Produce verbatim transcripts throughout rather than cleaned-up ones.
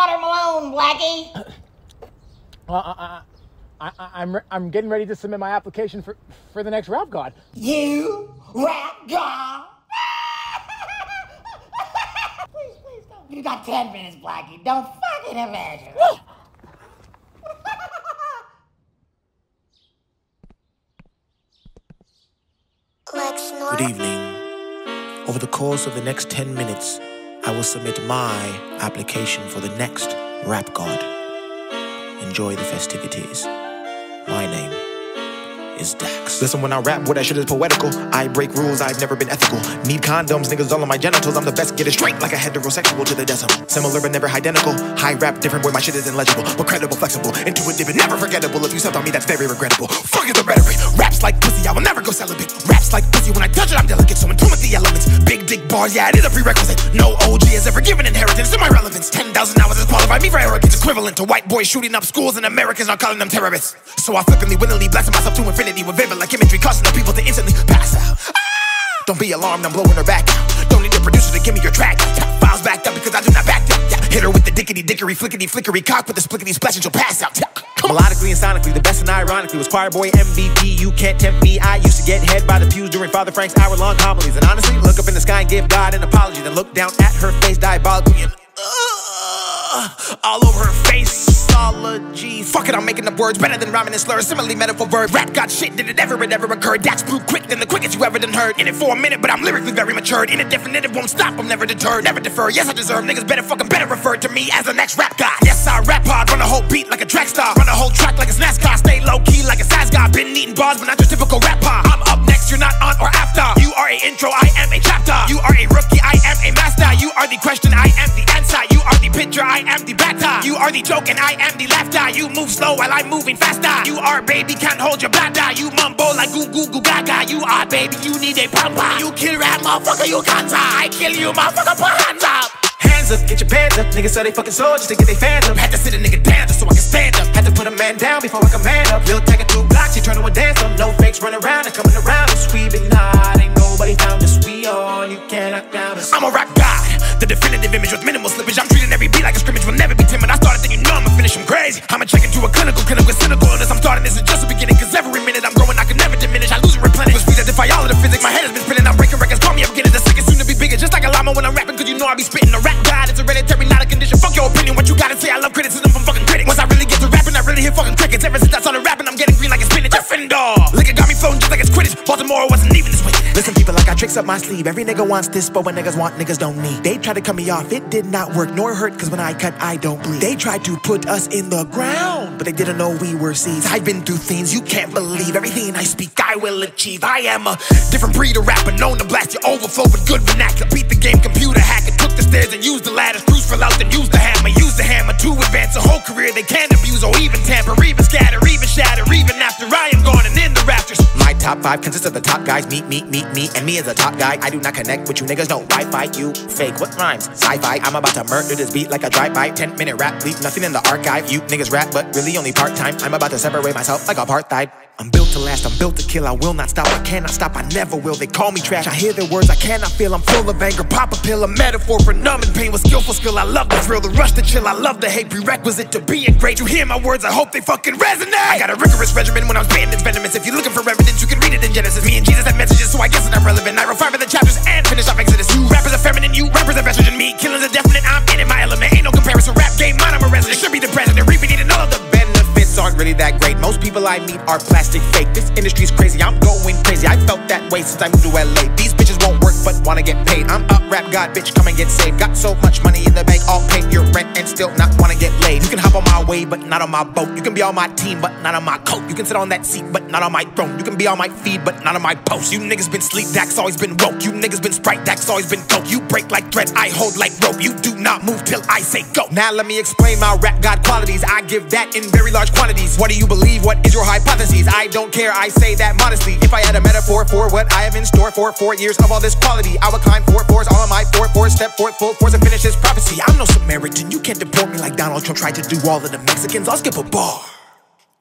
Water Malone, Blackie? Uh, uh, I, I, I'm I'm getting ready to submit my application for for the next Rap God. You Rap God? Please, please don't. You got ten minutes, Blackie. Don't fucking imagine. Good evening. Over the course of the next ten minutes, I will submit my application for the next Rap God. Enjoy the festivities. My name is Dax. Listen, when I rap, boy, that shit is poetical. I break rules, I've never been ethical. Need condoms, niggas all on my genitals. I'm the best, get it straight like a heterosexual to the decimal. Similar but never identical. High rap, different, boy, my shit is illegible. But credible, flexible, intuitive, and never forgettable. If you stepped on me, that's very regrettable. Fuck is the rhetoric. Raps like pussy, I will never go celibate. Raps like pussy, when I touch it, I'm delicate. So in tune with the elements. Big dick bars, yeah, it is a prerequisite. No O G has ever given inheritance to my relevance. ten thousand hours has qualified me for arrogance. Equivalent to white boys shooting up schools and Americans are calling them terrorists. So I flippantly, willingly, blasting myself to infinity with vivid like imagery, causing the people to instantly pass out. Ah! Don't be alarmed, I'm blowing her back out. Don't need the producer to give me your track. Files backed up because I do not back down. Hit her with the dickety dickery, flickety flickery cock with the splickety splash and she'll pass out. Melodically and sonically, the best and ironically was choir boy M V P. You can't tempt me. I used to get head by the pews during Father Frank's hour-long homilies. And honestly, look up in the sky and give God an apology, then look down at her face diabolically and uh, all over her face. Ology. Fuck it, I'm making up words better than rhyming and slurs. Similarly, metaphor verb. Rap got shit, did it ever, it ever occurred? Dax blew quick than the quickest you ever done heard. In it for a minute, but I'm lyrically very matured. In a definitive, won't stop, I'm never deterred. Never defer, yes I deserve. Niggas better fucking better refer to me as the next rap god. Yes I rap hard, run a whole beat like a track star. Run a whole track like it's NASCAR. Stay low key like a size guy. Been eating bars, but not your typical rap pod. I'm up next, you're not on or after. You are a intro, I am a chapter. You are a rookie, I am a master. You are the question, I am the answer. You are the picture, I am the batter. You are the joke and I am the laughter. You move slow while I'm moving faster. You are baby, can't hold your bladder. You mumble like goo goo goo gaga. You are baby, you need a pampa. You kill rap, motherfucker, you can't. I kill you, motherfucker, put hands up. Hands up, get your pants up. Niggas sell they fucking soldiers to get they fans up. Had to sit a nigga down just so I can stand up. Had to put a man down before I can man up. Lil' take it two blocks, she turn to a dancer. No fakes running around and coming around us. We been hot, ain't nobody found us. We all, you cannot down us. I'm a rap god, the definitive image with minimal slippage. I'm treating every beat like a scrimmage, will never be timid. I started then you know I'ma finish him crazy. I'ma check into a clinical, clinical, cynical illness. I'm starting this is just the beginning, cause every minute I'm growing I can never diminish. I lose and replenish. With speed that defy all of the physics. My head has been spinning, I'm breaking records. Call me up beginning, the sickest soon to be bigger. Just like a llama when I'm rapping, cause you know I be spitting. A rap god, it's hereditary, not a condition. Fuck your opinion, what you gotta say. I love criticism from fucking critics. Once I really get to rapping, I really hear fucking crickets. Ever since I started rapping, I'm getting green like a spinach. Gryffindor, liquor got me floating just like it's Quidditch. Baltimore wasn't even this wicked. Listen, people, I got tricks up my sleeve. Every nigga wants this, but when niggas want, niggas don't need. They tried to cut me off, it did not work, nor hurt, cause when I cut, I don't bleed. They tried to put us in the ground, but they didn't know we were seeds. I've been through things you can't believe. Everything I speak, I will achieve. I am a different breed of rapper, known to blast your overflow with good vernacular. Beat the game, computer hacker, took the stairs and used the ladders. Bruce fell out, then used the hammer. Use the hammer to advance a whole career. They can't abuse or even tamper, even scatter, even shatter, even after I am gone and in the rafters. My top five consists of the top guys. Meet, meet, meet, me, and me as a top guy. I do not connect with you niggas, no Wi-Fi. You fake, what rhymes? Sci-fi. I'm about to murder this beat like a drive-by. Ten minute rap bleep, nothing in the archive. You niggas rap, but really only part-time. I'm about to separate myself like apartheid. I'm built to last, I'm built to kill. I will not stop, I cannot stop, I never will. They call me trash, I hear their words, I cannot feel. I'm full of anger, pop a pill, a metaphor for numbing pain with skillful skill. I love the thrill, the rush, the chill. I love the hate, prerequisite to being great. You hear my words, I hope they fucking resonate. I got a rigorous regimen when I'm spitting, it's venomous. If you're looking for evidence, you can read it in Genesis. Me and Jesus have messages, so I guess it's not relevant. I wrote five of the chapters and finish off Exodus. You rappers are feminine, you rappers are vestige in me. Killing's a definite, I'm in it, my element. Ain't no comparison, rap game, mine, I'm a resident. Should be the president, reaping eating all of the benefits aren't really that great. Most people I meet are plastic fake. This industry's crazy, I'm going crazy. I felt that way since I moved to L A. These bitches won't work but wanna get paid. I'm up rap god, bitch, come and get saved. Got so much money in the bank, I'll pay your rent and still not wanna get laid. You can hop on my wave but not on my boat. You can be on my team but not on my coat. You can sit on that seat but not on my throne. You can be on my feed but not on my post. You niggas been sleep, Dax always been woke. You niggas been Sprite, Dax always been coke. You break like threads, I hold like rope. You do not move till I say go. Now let me explain my rap god qualities. I give that in very large quantities. What do you believe? What is your hypothesis? I don't care, I say that modestly. If I had a metaphor for what I have in store for four years of all this quality, I would climb four fours, all of my four fours, step forth full force and finish this prophecy. I'm no Samaritan, you can't deport me like Donald Trump tried to do all of the Mexicans. I'll skip a bar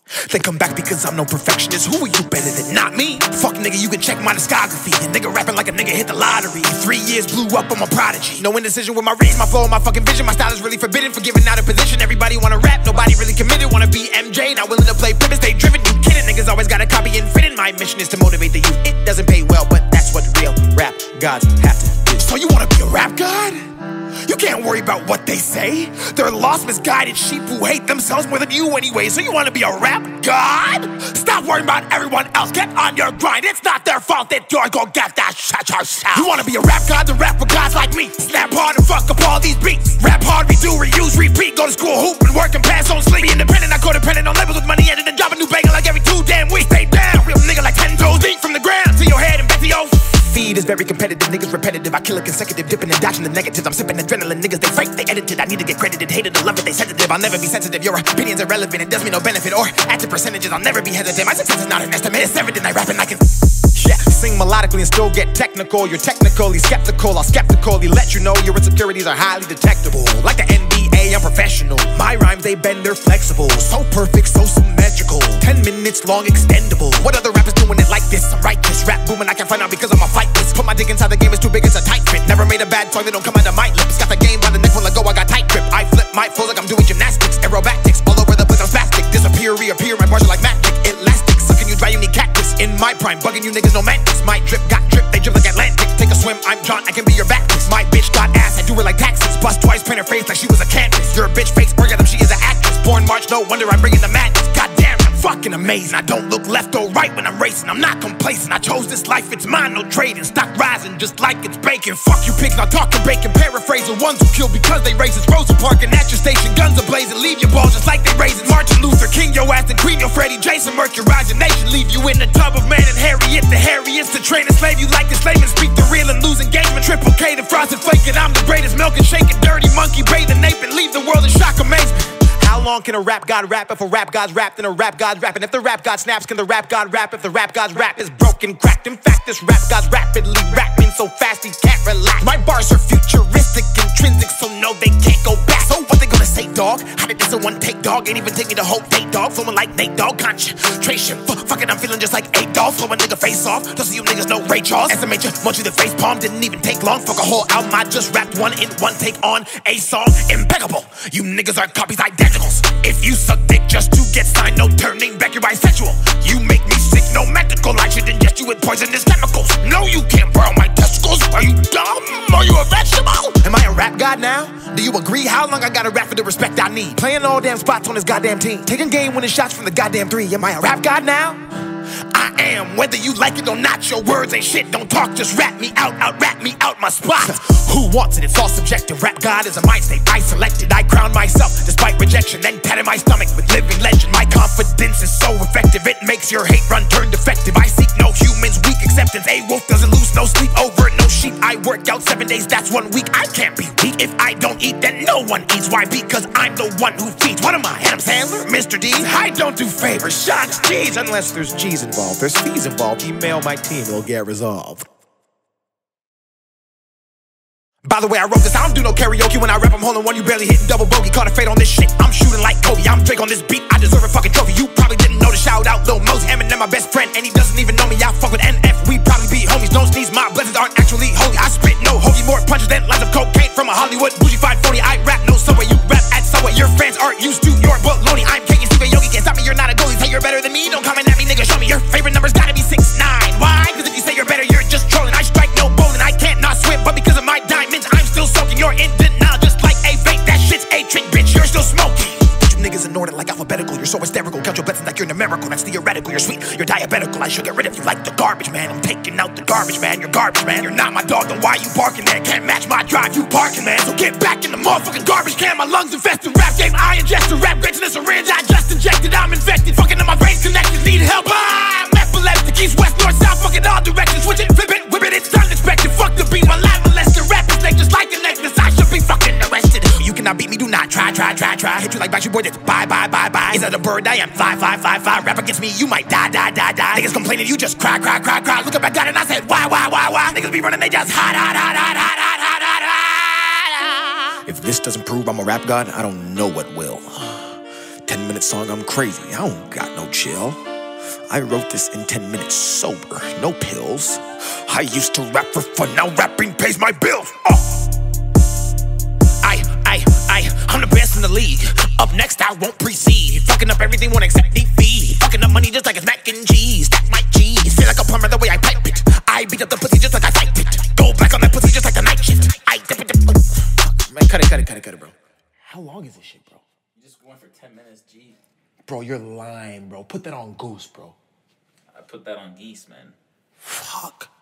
Then come back because I'm no perfectionist. Who are you better than? Not me. Fuck nigga, you can check my discography. A nigga rapping like a nigga hit the lottery. Three years blew up, I'm a prodigy. No indecision with my range, my flow, my fucking vision. My style is really forbidden for giving out a position. Everybody wanna rap, nobody really committed. Wanna be M J, not willing to play privet. Stay driven, you kidding. Niggas always gotta copy and fit in. My mission is to motivate the youth. It doesn't pay well, but that's what real rap gods have to do. So you wanna be a rap god? You can't worry about what they say. They're lost, misguided sheep who hate themselves more than you anyway. So you want to be a rap god? Stop worrying about everyone else. Get on your grind. It's not their fault that you're gonna get that shit yourself. You want to be a rap god? Then rap for guys like me. Snap hard and fuck up all these beats. Rap hard, redo, reuse, repeat. Go to school, hoop, and work and pass on sleep. Be independent, not codependent on labels with money and then drop a new banger like every two damn weeks. Stay down, real nigga like ten toes deep from the ground to your head and back to your feed is very competitive, niggas repetitive. I kill a consecutive, dipping and dodging the negatives. I'm sipping adrenaline, niggas they fake, they edited. I need to get credited, hated to love it, they sensitive. I'll never be sensitive, your opinion's irrelevant. It does me no benefit, or at the percentages, I'll never be hesitant. My success is not an estimate, it's evident. I rap and I can yeah, sing melodically and still get technical. You're technically skeptical, I'll skeptically let you know your insecurities are highly detectable. Like the N B A, I'm professional. My rhymes, they bend, they're flexible. So perfect, so symmetrical. Ten minutes long, extendable. What other rappers doing it like this? I'm righteous, rap booming, I can't find out because I'm a fight this. Put my dick inside the game, it's too big, it's a tight fit. Never made a bad song, they don't come out of my lips. Got the game by the neck, full of go, I got tight grip. I flip my flow like I'm doing gymnastics. Aerobatics, all over the place, I'm spastic. Disappear, reappear, my bars are like magic. Elastic, sucking you dry, you need cactus. In my prime, bugging you niggas, no mantis. My drip got drip, they drip like Atlantic. Take a swim, I'm John, I can be your backlist. My bitch got ass, I do it like taxes. Bust twice, paint her face like she was a canvas. Your bitch fakes orgasm, she is an actress. Born March, no wonder I'm bringing the madness. Goddamn, I'm fucking amazing. I don't look left or right when I'm racing. I'm not complacent, I chose this life, it's mine, no trading. Stock rising just like it's bacon. Fuck you pigs, not talking bacon. Paraphrasing ones who kill because they racist. Rosa Park and at your station, guns are blazing. Leave your balls just like they raisins. Martin Luther King, your ass, and Queen, your Freddie Jason. Mercurize your nation, leave you in the tub of man and Harriet. The hairiest to train and slave you like enslavement. Speak the real and lose engagement. Triple K, the frosted flaking. I'm the greatest, milk and shaking. Dirty monkey, bathing ape and leave the world in shock amazement. How long can a rap god rap? If a rap god's rap, then a rap god's rapping. If the rap god snaps, can the rap god rap? If the rap god's rap is broken, cracked. In fact, this rap god's rapidly rapping so fast he can't relax. My bars are futuristic, intrinsic, so no, they can't go back. So what they gonna say, dog? How did this one take, dog? Ain't even take me the whole day, dog. Flowing like Nate, dog. Concentration, F fuck it, I'm feeling just like a dog. Flow a nigga face off, just so you niggas know Ray Charles. S M H, munch you the face palm, didn't even take long. Fuck a whole album, I just rapped one in one take on a song. Impeccable, you niggas are copies, identicals. If you suck dick just to get signed, no turning back, you're bisexual. You make me sick, no medical. I should ingest you with poisonous chemicals. No, you can't borrow my testicles. Are you dumb? Are you a vegetable? Am I a rap god now? Do you agree? How long I gotta rap for the respect I need? Playing all damn spots on this goddamn team. Taking game winning shots from the goddamn three. Am I a rap god now? I am, whether you like it or not. Your words ain't shit, don't talk, just rap me out, out rap me out my spot. Who wants it? It's all subjective. Rap god is a mind state I selected. I crown myself despite rejection, then patted my stomach with living legend. My confidence is so effective, it makes your hate run turn defective. I seek no humans, weak acceptance. A wolf doesn't lose no sleep over no sheep. I work out seven days, that's one week. I can't be weak. If I don't eat, then no one eats. Why? Because I'm the one who feeds. What am I, Adam Sandler? Mister D? I don't do favors, shots, G's, unless there's G's involved. There's fees involved. Email my team, it'll get resolved. By the way, I wrote this, I don't do no karaoke. When I rap, I'm holding one, you barely hitting double bogey. Caught a fade on this shit, I'm shooting like Kobe. I'm Drake on this beat, I deserve a fucking trophy. You probably didn't know to shout out Lil Mosey. Eminem, my best friend, and he doesn't even know me. I fuck with N F, we probably be homies. Don't sneeze, my blessings aren't actually holy. I spit no hoagie, more punches than lines of cocaine from a Hollywood bougie five phony. I rap no Subway, you rap at Subway. Your fans aren't used to your baloney. I'm K and Steve Yogi, can't stop me, you're not a goalie. Say you're better than me, don't comment at me, nigga. Show me your favorite number's gotta be six nine. Why? Cause if you say you're better, you're just trolling. I strike no bowling, I can't not swim, but because of my diamonds, I'm still soaking. You're in denial, just like a vape. That shit's a trick, bitch, you're still smoking. Put you niggas in order like alphabetical. You're so hysterical, count your blessings like you're numerical. That's theoretical, you're sweet, you're diabetical. I should get rid of you like the garbage man. I'm taking out the garbage man, you're garbage man. You're not my dog, then why you barking there? Can't match my drive, you barking man. So get back in the motherfucking garbage can. My lungs infested, rap game, I ingest a rap great in a syringe. I just injected, I'm infected. Fucking in my brain's connected, need help. I'm epileptic, east, west, north, south, fucking all directions. Switch it, flip it, whip it, it's unexpected. Fuck the beat, my life molested. Rap is neck just like a necklace. I should be fucking arrested. You cannot beat me, do not try, try, try, try. Hit you like Backstreet Boys, it's bye, bye, bye, bye. Is that a bird? I am fly, fly, fly, fly. Rap against me, you might die, die, die, die. Niggas complaining, you just cry, cry, cry, cry. Look up, I got it, and I said, why, why, why, why? Niggas be running, they just hot, hot, hot, hot, hot, hot, hot, hot, hot. If this doesn't prove I'm a rap god, I don't know what will. Ten minute song, I'm crazy. I don't got no chill. I wrote this in ten minutes sober, no pills. I used to rap for fun, now rapping pays my bills. Uh. I, I, I, I'm the best in the league. Up next, I won't precede. Fucking up everything, won't accept defeat. Fucking up money just like it's mac and cheese. Stack my cheese, feel like a plumber the way I pipe it. I beat up the pussy just like I fight it. Go back on that pussy just like the night shift. I dip it, dip it. Fuck, man, cut it, cut it, cut it, cut it, bro. How long is this shit, bro? You just going for ten minutes, G. Bro, you're lying, bro. Put that on Goose, bro. I put that on Geese, man. Fuck.